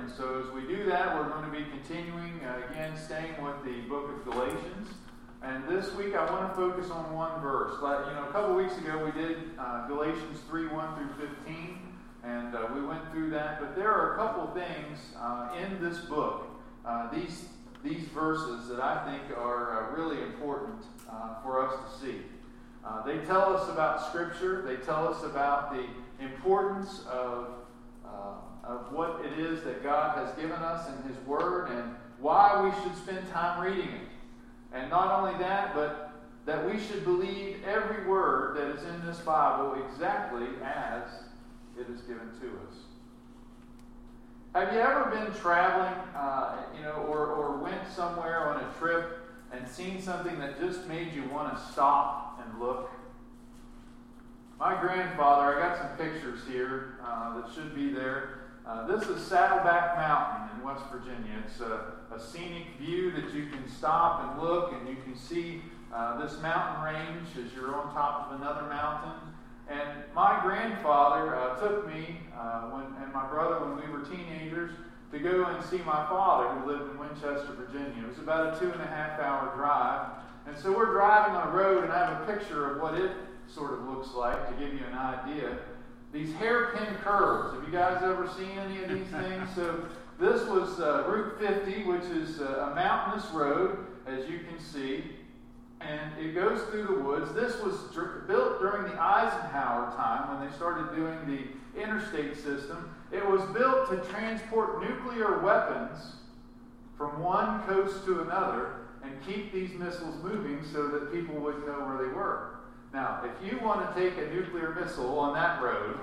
And so as we do that, we're going to be continuing, again, staying with the book of Galatians. And this week I want to focus on one verse. A couple weeks ago we did Galatians 3, 1 through 15, and we went through that. But there are a couple things in this book, these verses, that I think are really important for us to see. They tell us about Scripture. They tell us about the importance of what it is that God has given us in His Word and why we should spend time reading it. And not only that, but that we should believe every word that is in this Bible exactly as it is given to us. Have you ever been traveling, or went somewhere on a trip and seen something that just made you want to stop and look? My grandfather, I got some pictures here that should be there. This is Saddleback Mountain in West Virginia. It's a scenic view that you can stop and look, and you can see this mountain range as you're on top of another mountain. And my grandfather took me and my brother when we were teenagers to go and see my father who lived in Winchester, Virginia. It was about a 2.5-hour drive. And so we're driving on a road, and I have a picture of what it sort of looks like to give you an idea. These hairpin curves. Have you guys ever seen any of these things? So this was Route 50, which is a mountainous road, as you can see. And it goes through the woods. This was built during the Eisenhower time when they started doing the interstate system. It was built to transport nuclear weapons from one coast to another and keep these missiles moving so that people wouldn't know where they were. Now, if you want to take a nuclear missile on that road,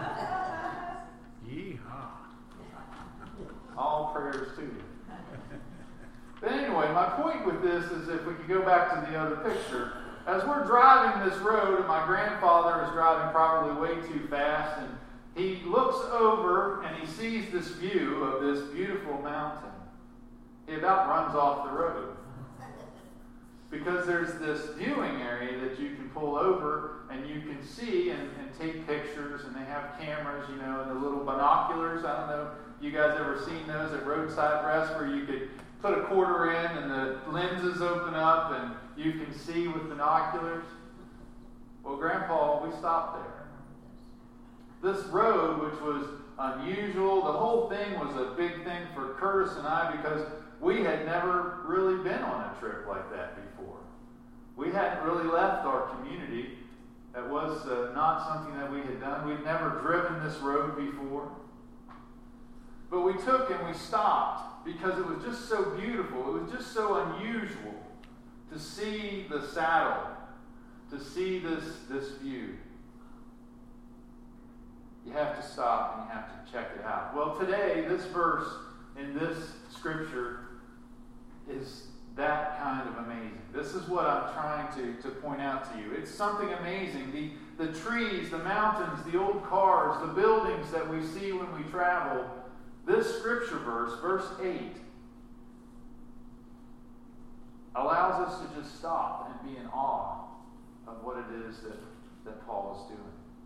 yeehaw. All prayers to you. But anyway, my point with this is, if we could go back to the other picture, as we're driving this road, and my grandfather is driving probably way too fast, and he looks over and he sees this view of this beautiful mountain. He about runs off the road. Because there's this viewing area that you can pull over and you can see and take pictures, and they have cameras, and the little binoculars. I don't know, you guys ever seen those at roadside rest where you could put a quarter in and the lenses open up and you can see with binoculars? Well, Grandpa, we stopped there. This road, which was unusual, the whole thing was a big thing for Curtis and I because we had never really been on a trip like that before. We hadn't really left our community. That was not something that we had done. We'd never driven this road before. But we took and we stopped because it was just so beautiful. It was just so unusual to see the saddle, to see this view. You have to stop and you have to check it out. Well, today, this verse in this scripture is that kind of amazing. This is what I'm trying to point out to you. It's something amazing. The trees, the mountains, the old cars, the buildings that we see when we travel. This scripture verse, verse 8, allows us to just stop and be in awe of what it is that Paul is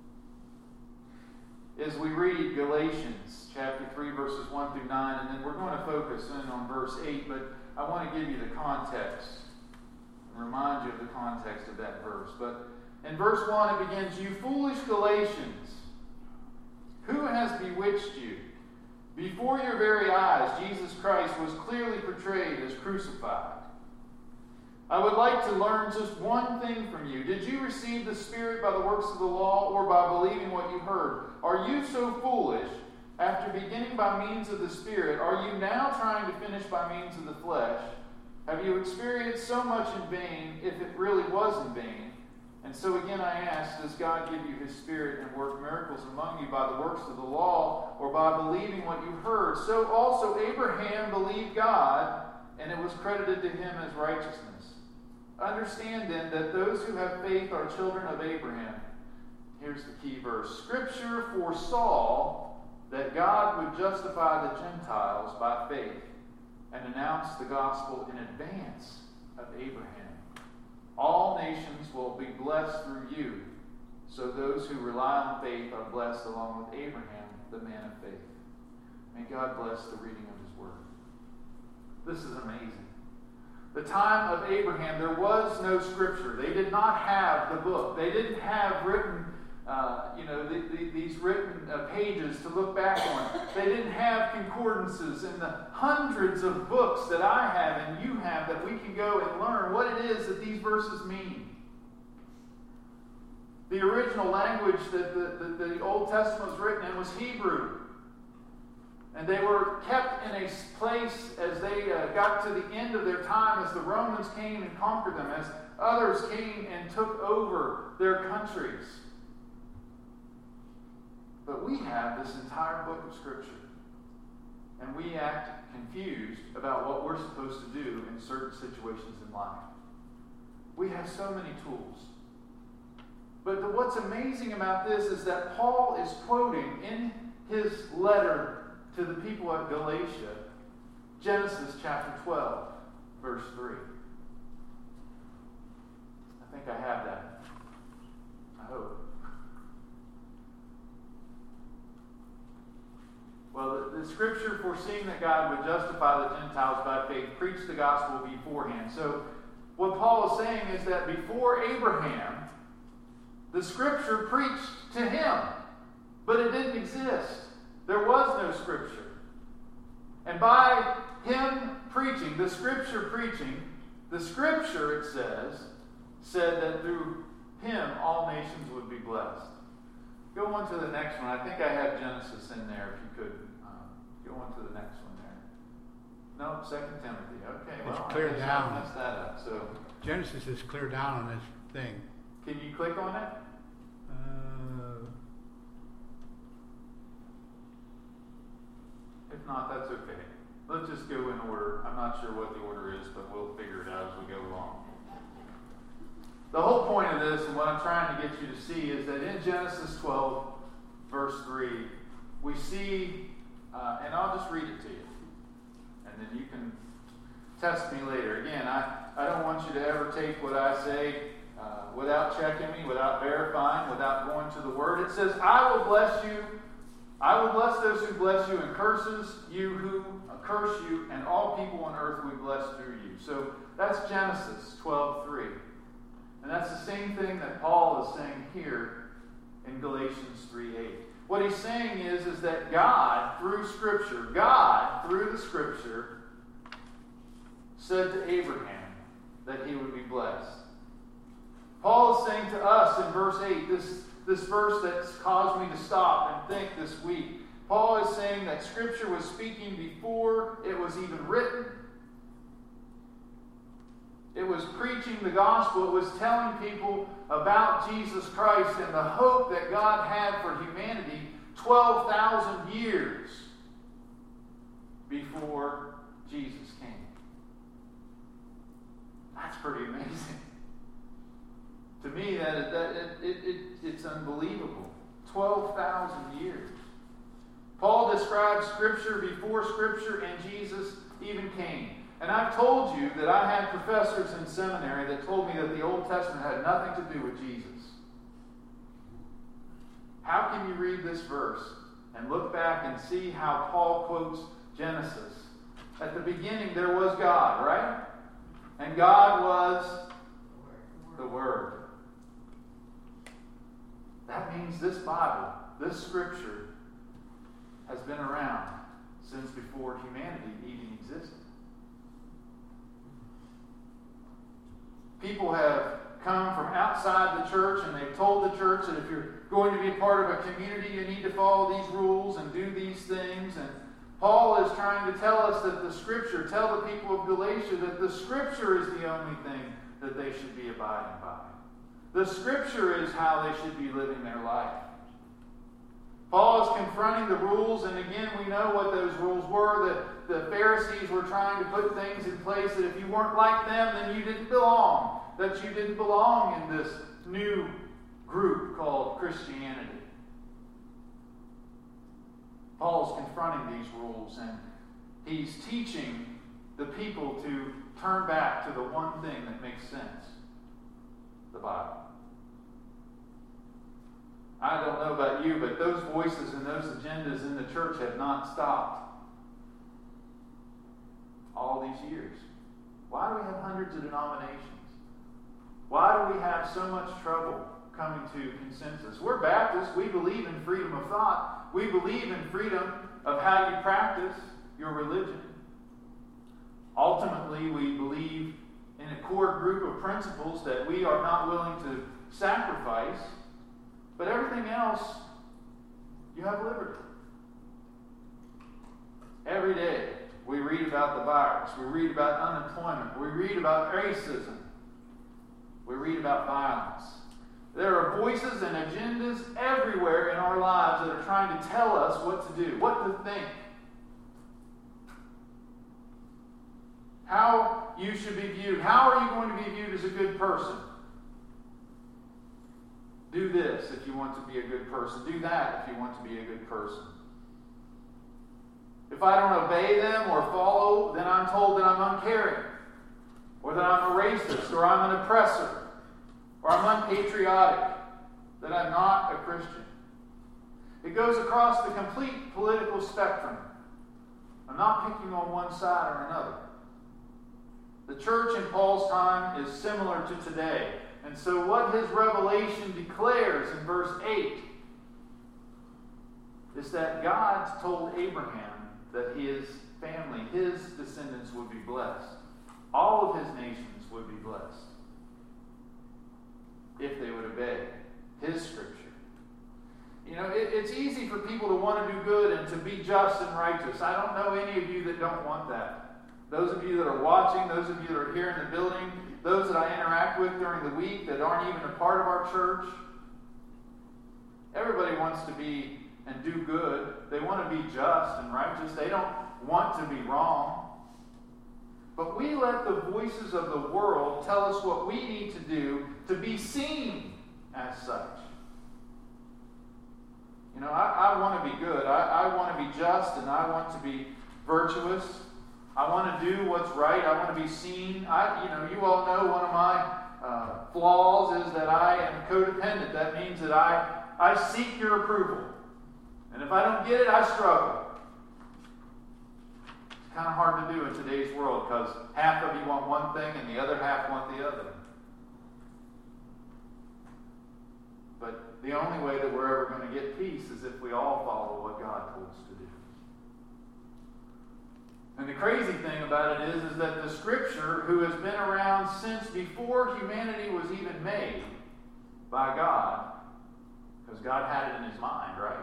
doing. As we read Galatians chapter 3, verses 1 through 9, and then we're going to focus in on verse 8, but I want to give you the context and remind you of the context of that verse. But in verse 1 it begins, "You foolish Galatians, who has bewitched you? Before your very eyes, Jesus Christ was clearly portrayed as crucified. I would like to learn just one thing from you. Did you receive the Spirit by the works of the law or by believing what you heard? Are you so foolish? After beginning by means of the Spirit, are you now trying to finish by means of the flesh? Have you experienced so much in vain, if it really was in vain? And so again I ask, does God give you His Spirit and work miracles among you by the works of the law or by believing what you heard? So also Abraham believed God, and it was credited to him as righteousness. Understand then that those who have faith are children of Abraham." Here's the key verse. "Scripture foresaw that God would justify the Gentiles by faith and announce the gospel in advance of Abraham. All nations will be blessed through you. So those who rely on faith are blessed along with Abraham, the man of faith." May God bless the reading of His Word. This is amazing. The time of Abraham, there was no Scripture. They did not have the book. They didn't have written, these written pages to look back on. They didn't have concordances and the hundreds of books that I have and you have that we can go and learn what it is that these verses mean. The original language that the Old Testament was written in was Hebrew. And they were kept in a place as they got to the end of their time, as the Romans came and conquered them, as others came and took over their countries. But we have this entire book of Scripture. And we act confused about what we're supposed to do in certain situations in life. We have so many tools. But what's amazing about this is that Paul is quoting in his letter to the people at Galatia, Genesis chapter 12, verse 3. I think I have that. I hope. Well, the Scripture, foreseeing that God would justify the Gentiles by faith, preached the gospel beforehand. So what Paul is saying is that before Abraham, the Scripture preached to him, but it didn't exist. There was no Scripture. And by him preaching, the Scripture, it said that through him all nations would be blessed. Go on to the next one. I think I have Genesis in there, if you could. Go on to the next one there. No, 2 Timothy. Okay, it's well, clear I guess down. I messed that up. So Genesis is clear down on this thing. Can you click on it? If not, that's okay. Let's just go in order. I'm not sure what the order is, but we'll figure it out as we go along. The whole point of this, and what I'm trying to get you to see, is that in Genesis 12, verse 3, we see, and I'll just read it to you, and then you can test me later. Again, I don't want you to ever take what I say without checking me, without verifying, without going to the Word. It says, I will bless you. I will bless those who bless you, and curse you, and all people on earth will be blessed through you. So that's Genesis 12:3. And that's the same thing that Paul is saying here in Galatians 3:8. What he's saying is that God, through the Scripture, said to Abraham that he would be blessed. Paul is saying to us in verse 8, this verse that's caused me to stop and think this week. Paul is saying that Scripture was speaking before it was even written. It was preaching the gospel. It was telling people about Jesus Christ and the hope that God had for humanity 12,000 years before Jesus came. That's pretty amazing. To me, it's unbelievable. 12,000 years. Paul describes Scripture before Scripture and Jesus even came. And I've told you that I had professors in seminary that told me that the Old Testament had nothing to do with Jesus. How can you read this verse and look back and see how Paul quotes Genesis? At the beginning there was God, right? And God was the Word. That means this Bible, this Scripture, has been around since before humanity even existed. People have come from outside the church and they've told the church that if you're going to be a part of a community, you need to follow these rules and do these things. And Paul is trying to tell us that the Scripture, tell the people of Galatia that the Scripture is the only thing that they should be abiding by. The Scripture is how they should be living their life. Paul is confronting the rules, and again, we know what those rules were. That the Pharisees were trying to put things in place that if you weren't like them, then you didn't belong. That you didn't belong in this new group called Christianity. Paul's confronting these rules, and he's teaching the people to turn back to the one thing that makes sense: the Bible. I don't know about you, but those voices and those agendas in the church have not stopped. all these years? Why do we have hundreds of denominations? Why do we have so much trouble coming to consensus? We're Baptists. We believe in freedom of thought. We believe in freedom of how you practice your religion. Ultimately, we believe in a core group of principles that we are not willing to sacrifice. But everything else, you have liberty. Every day, we read about the virus. We read about unemployment. We read about racism. We read about violence. There are voices and agendas everywhere in our lives that are trying to tell us what to do, what to think, how you should be viewed. How are you going to be viewed as a good person? Do this if you want to be a good person. Do that if you want to be a good person. If I don't obey them or follow, then I'm told that I'm uncaring, or that I'm a racist, or I'm an oppressor, or I'm unpatriotic, that I'm not a Christian. It goes across the complete political spectrum. I'm not picking on one side or another. The church in Paul's time is similar to today. And so what his revelation declares in verse 8 is that God told Abraham that his family, his descendants would be blessed. All of his nations would be blessed if they would obey his scripture. You know, it's easy for people to want to do good and to be just and righteous. I don't know any of you that don't want that. Those of you that are watching, those of you that are here in the building, those that I interact with during the week that aren't even a part of our church, everybody wants to be and do good. They want to be just and righteous. They don't want to be wrong. But we let the voices of the world tell us what we need to do to be seen as such. You know, I want to be good. I want to be just, and I want to be virtuous. I want to do what's right. I want to be seen. You all know one of my flaws is that I am codependent. That means that I seek your approval. And if I don't get it, I struggle. It's kind of hard to do in today's world because half of you want one thing and the other half want the other. But the only way that we're ever going to get peace is if we all follow what God told us to do. And the crazy thing about it is that the Scripture, who has been around since before humanity was even made by God, because God had it in his mind, right?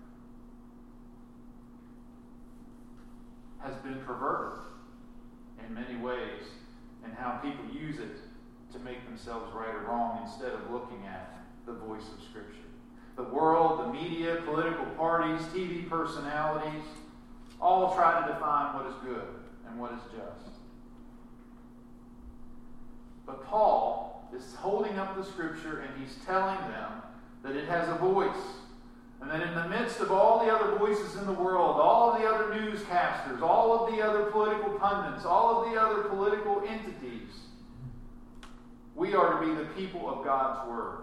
Has been perverted in many ways in how people use it to make themselves right or wrong instead of looking at the voice of Scripture. The world, the media, political parties, TV personalities, all try to define what is good and what is just. But Paul is holding up the Scripture and he's telling them that it has a voice. And that in the midst of all the other voices in the world, all of the other newscasters, all of the other political pundits, all of the other political entities, we are to be the people of God's Word.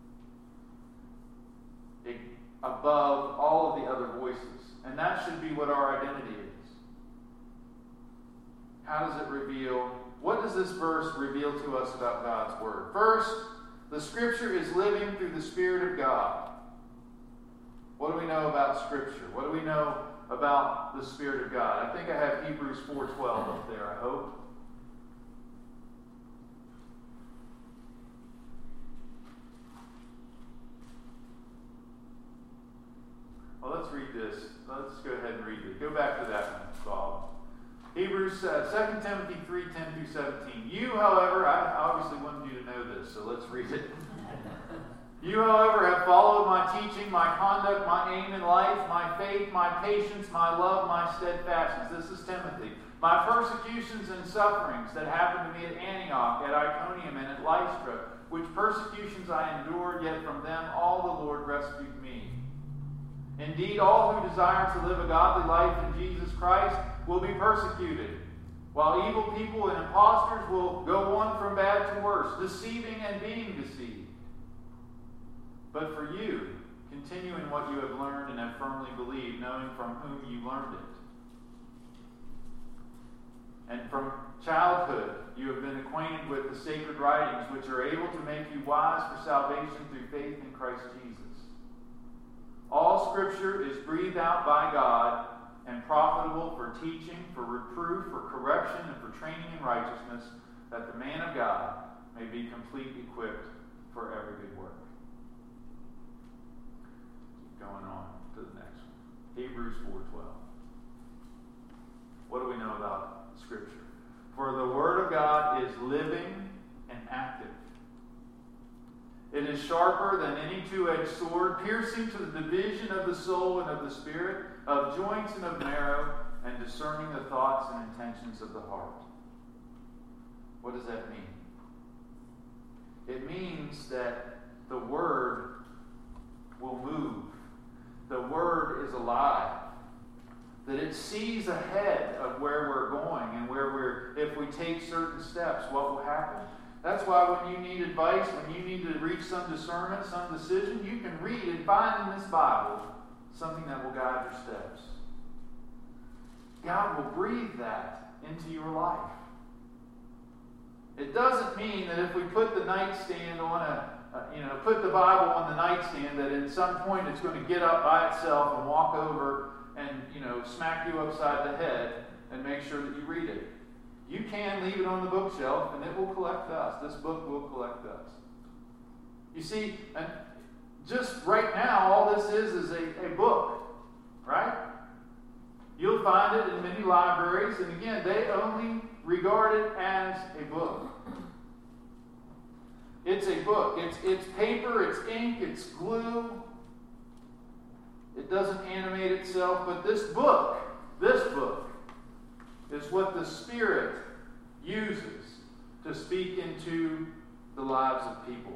Above all of the other voices. And that should be what our identity is. How does it reveal? What does this verse reveal to us about God's Word? First, the Scripture is living through the Spirit of God. What do we know about Scripture? What do we know about the Spirit of God? I think I have Hebrews 4:12 up there, I hope. Well, let's read this. Let's go ahead and read it. Go back to that one, Bob. Hebrews 2 Timothy 3:10-17. You, however, I obviously wanted you to know this, so let's read it. You, however, have followed my teaching, my conduct, my aim in life, my faith, my patience, my love, my steadfastness. This is Timothy. My persecutions and sufferings that happened to me at Antioch, at Iconium, and at Lystra, which persecutions I endured, yet from them all the Lord rescued me. Indeed, all who desire to live a godly life in Jesus Christ will be persecuted, while evil people and impostors will go on from bad to worse, deceiving and being deceived. But for you, continue in what you have learned and have firmly believed, knowing from whom you learned it. And from childhood, you have been acquainted with the sacred writings, which are able to make you wise for salvation through faith in Christ Jesus. All Scripture is breathed out by God and profitable for teaching, for reproof, for correction, and for training in righteousness, that the man of God may be completely equipped for every good work. Keep going on to the next one. Hebrews 4:12. What do we know about Scripture? For the Word of God is living and active. It is sharper than any two-edged sword, piercing to the division of the soul and of the spirit, of joints and of marrow, and discerning the thoughts and intentions of the heart. What does that mean? It means that the Word will move. The Word is alive. That it sees ahead of where we're going and if we take certain steps, what will happen. That's why when you need advice, when you need to reach some discernment, some decision, you can read and find in this Bible something that will guide your steps. God will breathe that into your life. It doesn't mean that if we put the nightstand on put the Bible on the nightstand, that at some point it's going to get up by itself and walk over and smack you upside the head and make sure that you read it. You can leave it on the bookshelf and it will collect dust. This book will collect dust. You see, and just right now, all this is a book, right? You'll find it in many libraries, and again, they only regard it as a book. It's a book. It's paper, it's ink, it's glue. It doesn't animate itself, but this book is what the Spirit uses to speak into the lives of people.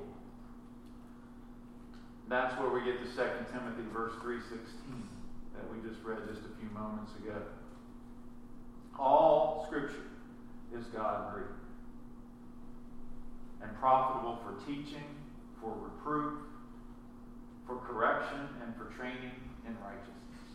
That's where we get to 2 Timothy verse 3:16 that we just read just a few moments ago. All Scripture is God-breathed and profitable for teaching, for reproof, for correction, and for training in righteousness.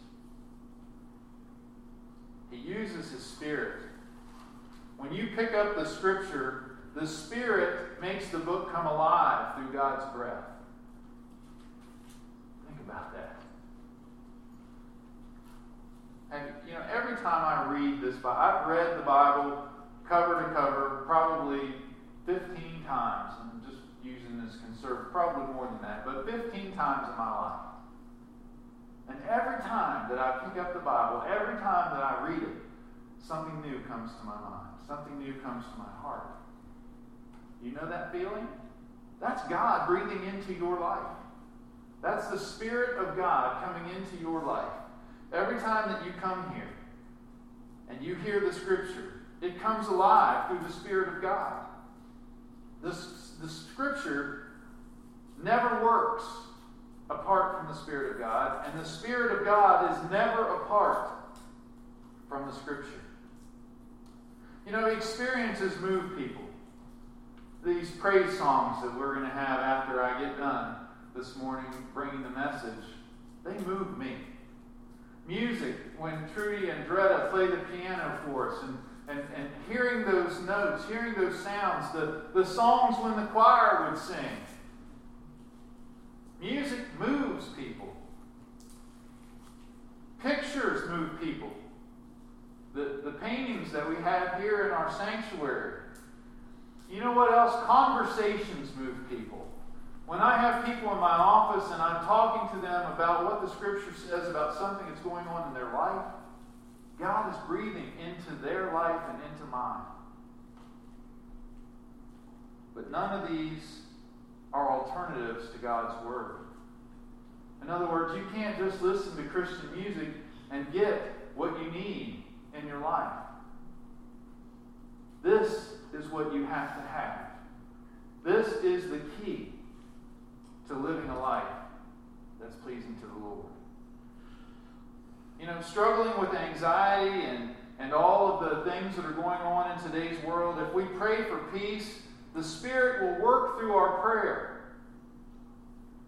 He uses His Spirit. When you pick up the Scripture, the Spirit makes the book come alive through God's breath. Think about that. And every time I read this Bible, I've read the Bible cover to cover probably 15 times. I'm just using this conservative, probably more than that, but 15 times in my life. And every time that I pick up the Bible, every time that I read it, something new comes to my mind. Something new comes to my heart. You know that feeling? That's God breathing into your life. That's the Spirit of God coming into your life. Every time that you come here and you hear the Scripture, it comes alive through the Spirit of God. The Scripture never works apart from the Spirit of God, and the Spirit of God is never apart from the Scripture. Experiences move people. These praise songs that we're going to have after I get done this morning bringing the message, they move me. Music, when Trudy and Dretta play the piano for us, and hearing those notes, hearing those sounds, the songs when the choir would sing. Music moves people. Pictures move people. The paintings that we have here in our sanctuary. You know what else? Conversations move people. When I have people in my office and I'm talking to them about what the Scripture says about something that's going on in their life, God is breathing into their life and into mine. But none of these are alternatives to God's Word. In other words, you can't just listen to Christian music and get what you need in your life. This is what you have to have. This is the key to living a life that's pleasing to the Lord. Struggling with anxiety and all of the things that are going on in today's world, if we pray for peace, the Spirit will work through our prayer.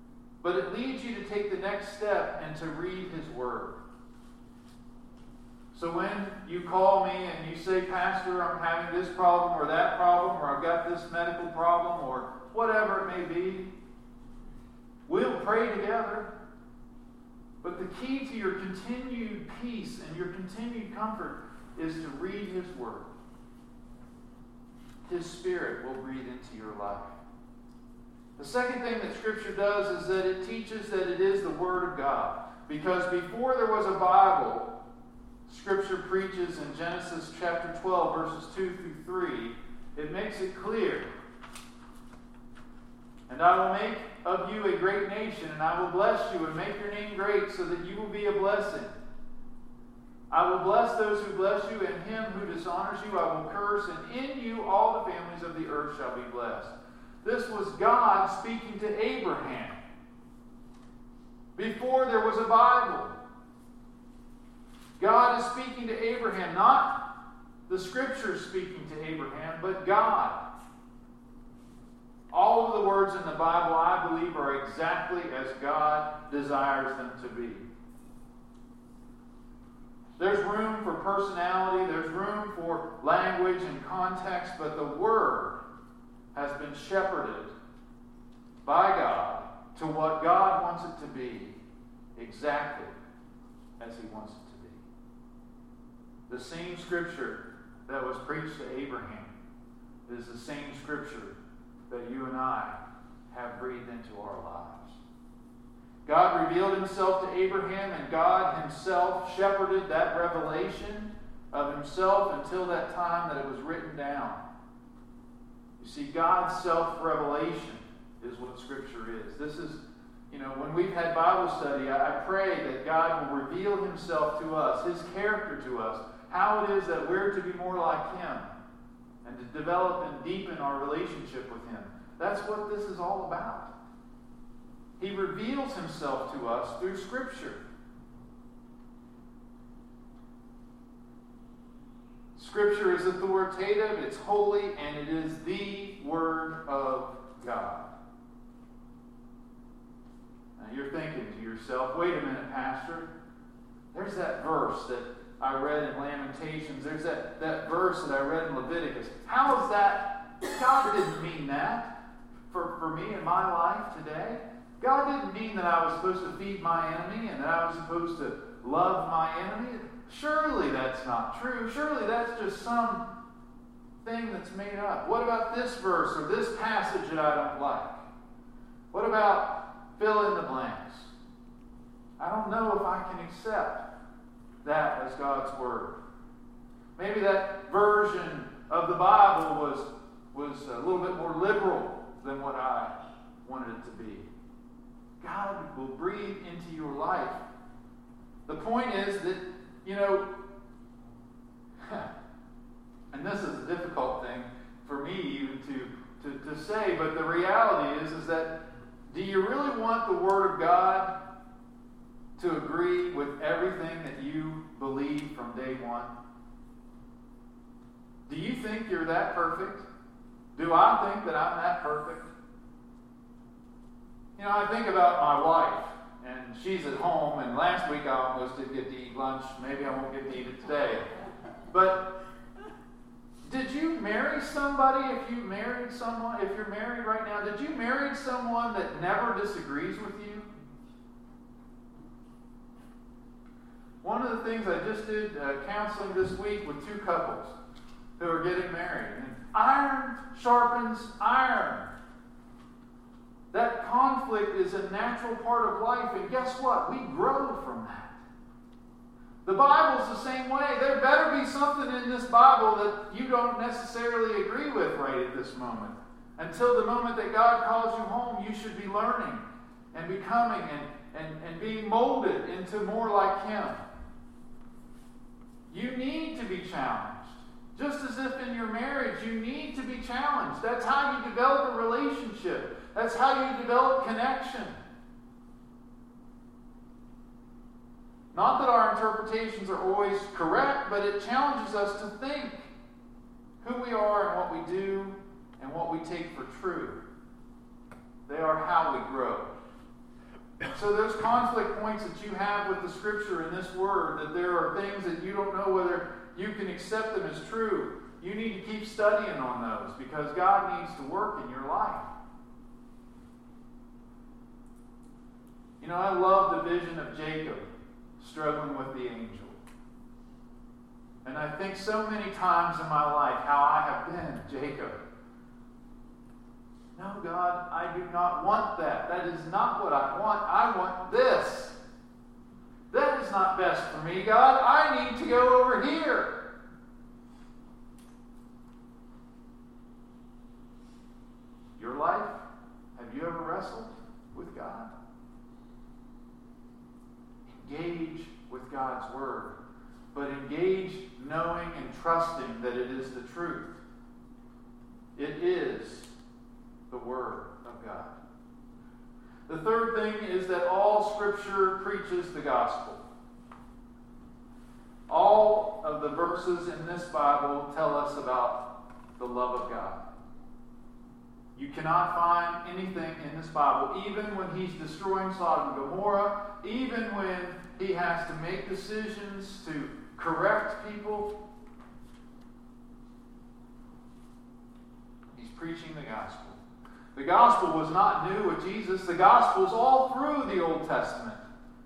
But it leads you to take the next step and to read His Word. So when you call me and you say, Pastor, I'm having this problem or that problem, or I've got this medical problem, or whatever it may be, we'll pray together. But the key to your continued peace and your continued comfort is to read His Word. His Spirit will breathe into your life. The second thing that Scripture does is that it teaches that it is the Word of God. Because before there was a Bible, Scripture preaches in Genesis chapter 12, verses 2 through 3, it makes it clear. And I will make of you a great nation, and I will bless you and make your name great, so that you will be a blessing. I will bless those who bless you, and him who dishonors you I will curse, and in you all the families of the earth shall be blessed. This was God speaking to Abraham before there was a Bible. God is speaking to Abraham, not the Scriptures speaking to Abraham, but God. All of the words in the Bible, I believe, are exactly as God desires them to be. There's room for personality, there's room for language and context, but the Word has been shepherded by God to what God wants it to be, exactly as He wants it to be. The same Scripture that was preached to Abraham is the same Scripture that you and I have breathed into our lives. God revealed Himself to Abraham, and God Himself shepherded that revelation of Himself until that time that it was written down. You see, God's self-revelation is what Scripture is. This is, when we've had Bible study, I pray that God will reveal Himself to us, His character to us, how it is that we're to be more like Him, and to develop and deepen our relationship with Him. That's what this is all about. He reveals Himself to us through Scripture. Scripture is authoritative, it's holy, and it is the Word of God. Now you're thinking to yourself, wait a minute, Pastor. There's that verse that I read in Lamentations. There's that verse that I read in Leviticus. How is that? God didn't mean that for me in my life today. God didn't mean that I was supposed to feed my enemy and that I was supposed to love my enemy. Surely that's not true. Surely that's just some thing that's made up. What about this verse or this passage that I don't like? What about fill in the blanks? I don't know if I can accept that as God's Word. Maybe that version of the Bible was a little bit more liberal than what I wanted it to be. God will breathe into your life. The point is that, and this is a difficult thing for me even to say, but the reality is that do you really want the Word of God to agree with everything that you believe from day one? Do you think you're that perfect? Do I think that I'm that perfect? I think about my wife, and she's at home, and last week I almost didn't get to eat lunch. Maybe I won't get to eat it today. But did you marry somebody, if you're married right now, did you marry someone that never disagrees with you? One of the things I just did counseling this week with two couples who are getting married. And iron sharpens iron. That conflict is a natural part of life, and guess what? We grow from that. The Bible's the same way. There better be something in this Bible that you don't necessarily agree with right at this moment. Until the moment that God calls you home, you should be learning and becoming and being molded into more like Him. You need to be challenged. Just as if in your marriage you need to be challenged. That's how you develop a relationship. That's how you develop connection. Not that our interpretations are always correct, but it challenges us to think who we are and what we do and what we take for true. They are how we grow. So those conflict points that you have with the Scripture and this Word, that there are things that you don't know whether you can accept them as true, you need to keep studying on those because God needs to work in your life. You know, I love the vision of Jacob struggling with the angel. And I think so many times in my life how I have been Jacob. No, God, I do not want that. That is not what I want. I want this. That is not best for me, God. I need to go over here. Your life, have you ever wrestled with God? Engage with God's Word, but engage knowing and trusting that it is the truth. It is the Word of God. The third thing is that all Scripture preaches the gospel. All of the verses in this Bible tell us about the love of God. You cannot find anything in this Bible, even when he's destroying Sodom and Gomorrah, even when he has to make decisions to correct people. He's preaching the gospel. The gospel was not new with Jesus. The gospel is all through the Old Testament.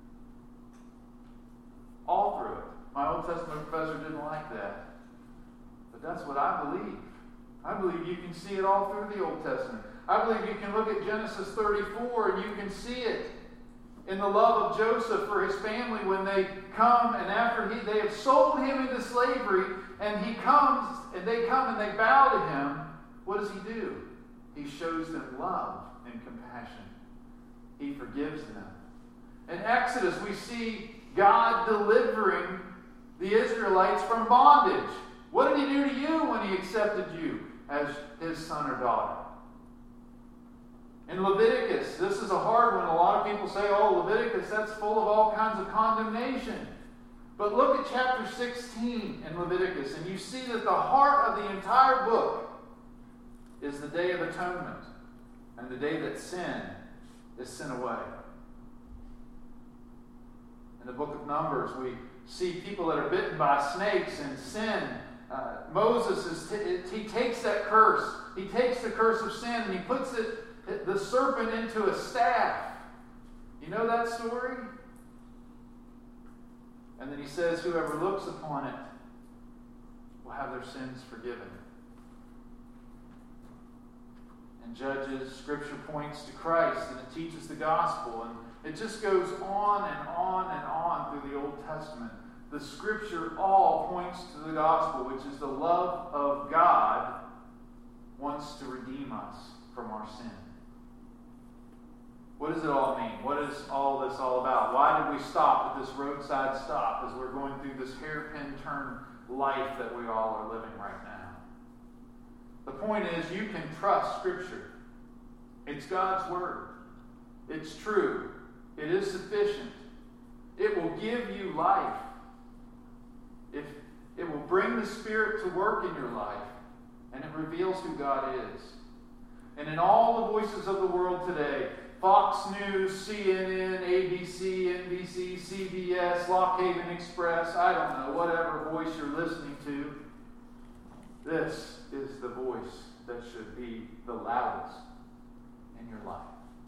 All through it. My Old Testament professor didn't like that. But that's what I believe. I believe you can see it all through the Old Testament. I believe you can look at Genesis 34 and you can see it in the love of Joseph for his family when they come and after they have sold him into slavery and he comes and they come and they bow to him. What does he do? He shows them love and compassion. He forgives them. In Exodus, we see God delivering the Israelites from bondage. What did he do to you when he accepted you as his son or daughter? In Leviticus, this is a hard one. A lot of people say, oh, Leviticus, that's full of all kinds of condemnation. But look at chapter 16 in Leviticus, and you see that the heart of the entire book is the Day of Atonement and the day that sin is sent away. In the book of Numbers, we see people that are bitten by snakes and sin. Moses, he takes that curse. He takes the curse of sin and he puts the serpent into a staff. You know that story? And then he says, whoever looks upon it will have their sins forgiven. And Judges, Scripture points to Christ and it teaches the gospel. And it just goes on and on and on through the Old Testament. The Scripture all points to the gospel, which is the love of God wants to redeem us from our sin. What does it all mean? What is all this all about? Why did we stop at this roadside stop as we're going through this hairpin turn life that we all are living right now? The point is, you can trust Scripture. It's God's Word. It's true. It is sufficient. It will give you life. It will bring the Spirit to work in your life, and it reveals who God is. And in all the voices of the world today, Fox News, CNN, ABC, NBC, CBS, Lock Haven Express, I don't know, whatever voice you're listening to, this is the voice that should be the loudest in your life.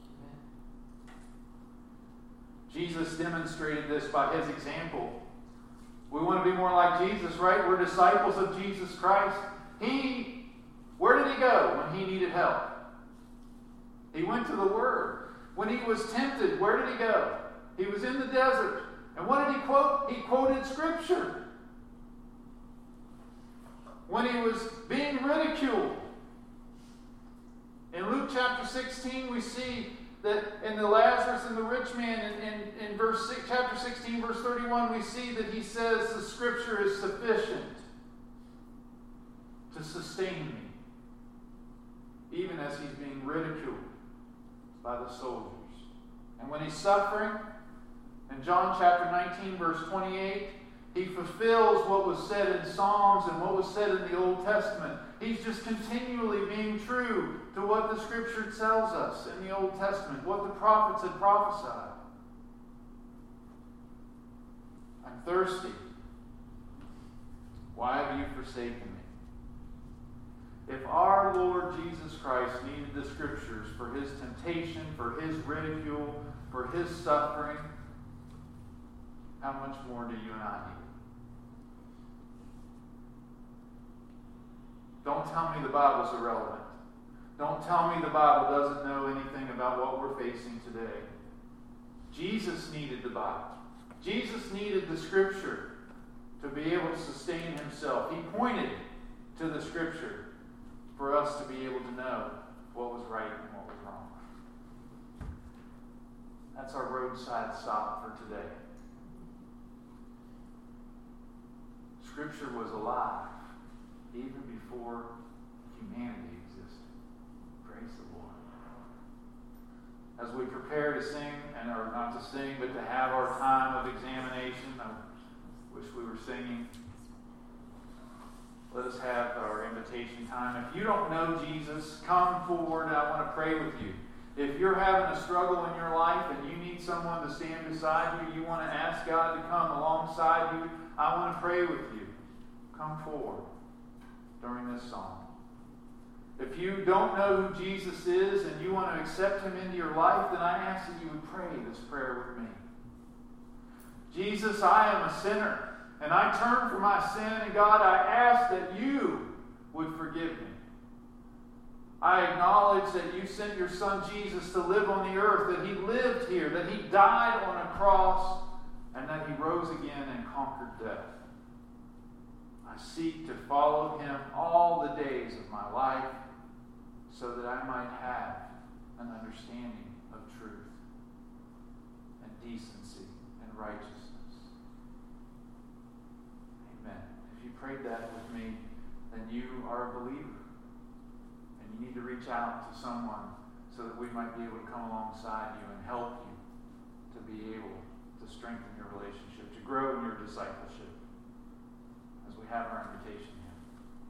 Jesus demonstrated this by his example. We want to be more like Jesus, right? We're disciples of Jesus Christ. Where did he go when he needed help? He went to the Word. When he was tempted, where did he go? He was in the desert. And what did he quote? He quoted Scripture. When he was being ridiculed, in Luke chapter 16, we see that in the Lazarus and the rich man, in chapter 16, verse 31, we see that he says the Scripture is sufficient to sustain me, even as he's being ridiculed by the soldiers. And when he's suffering, in John chapter 19, verse 28, he fulfills what was said in Psalms and what was said in the Old Testament. He's just continually being true to what the Scripture tells us in the Old Testament, what the prophets had prophesied. I'm thirsty. Why have you forsaken me? If our Lord Jesus Christ needed the Scriptures for his temptation, for his ridicule, for his suffering, how much more do you and I need it? Don't tell me the Bible's irrelevant. Don't tell me the Bible doesn't know anything about what we're facing today. Jesus needed the Bible. Jesus needed the Scripture to be able to sustain himself. He pointed to the Scripture for us to be able to know what was right and what was wrong. That's our roadside stop for today. Scripture was alive even before humanity existed. Praise the Lord. As we prepare to sing, or not to sing, but to have our time of examination, I wish we were singing. Let us have our invitation time. If you don't know Jesus, come forward. I want to pray with you. If you're having a struggle in your life and you need someone to stand beside you, you want to ask God to come alongside you, I want to pray with you. Come forward during this song. If you don't know who Jesus is and you want to accept him into your life, then I ask that you would pray this prayer with me. Jesus, I am a sinner. And I turn from my sin, and God, I ask that you would forgive me. I acknowledge that you sent your Son Jesus to live on the earth, that he lived here, that he died on a cross, and that he rose again and conquered death. I seek to follow him all the days of my life so that I might have an understanding of truth and decency and righteousness. Amen. If you prayed that with me, then you are a believer. And you need to reach out to someone so that we might be able to come alongside you and help you to be able to strengthen your relationship, to grow in your discipleship as we have our invitation.